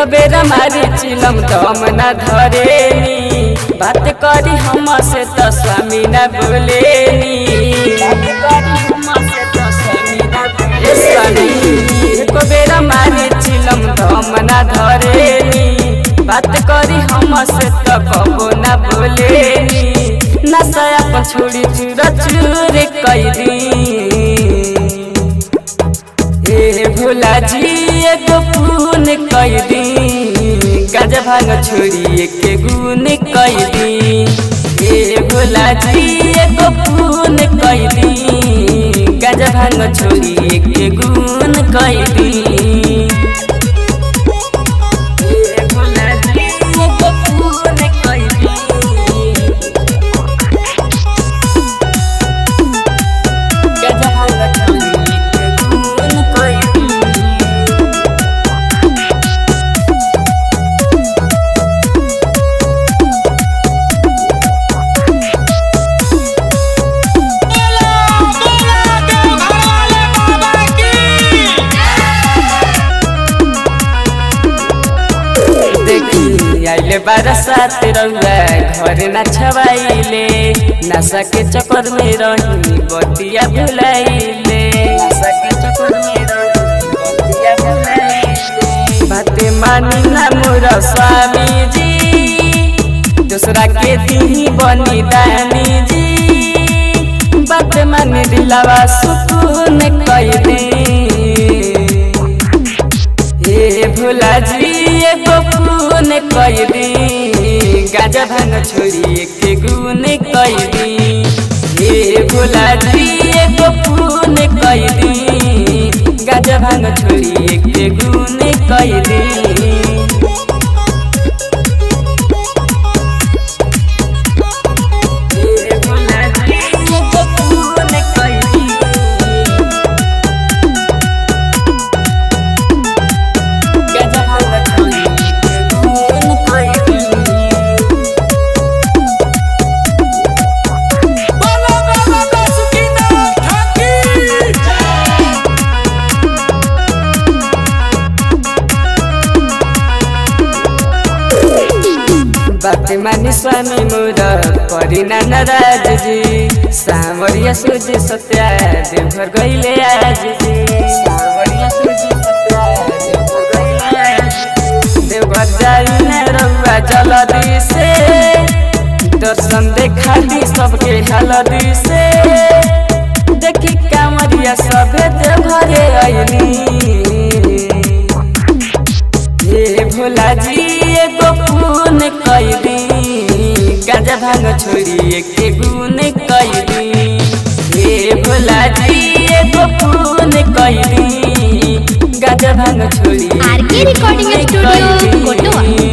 बेरा मारी चिलम दम न धरेनी बात करी हमसे तो स्वामी न बोलेनी एक बेरा मारी चिलम दम न धरेनी बात करी हमसे तो कबो न बोलेनी नशा अपन छोड़ी चूरा चूर कैदी भोला जी एगो पून कैदी गाजा भांग छोड़ी एक गुन कैदी भोला जी एगो पून कैदी गाजा भांग छोड़ी एक गुन कैदी आइले बरसात रउआ घर न छवाइले नशा के चक्कर में रही बतिया भुलाइले बाते मानी ना मोर स्वामी जी दूसरा के दी बनी दानी जी बात मानी दिलावा सुकून कैदी भोला जी एगो पून कैदी गाजा भांग छोड़ी एक गुन कैदी भोला जी एगो पून कैदी गाजा भांग छोड़ी एक गुन कैदी बात मानी स्वामी मोर परिना नाराज जी सावरिया सूझे सत्या देवघर गईले आज जी देवघर जाई न रउआ जल्दी से दर्शन देखा दी सबके हल्दी से देखी कांवरिया सभे देवघरे अइली भोला जी एगो पून कैदी गाजा भांग छोड़ी एक गुन कैदी भोला जी एगो पून कैदी गाजा भांग छोड़ी आरके रिकॉर्डिंग स्टूडियो कोटवा।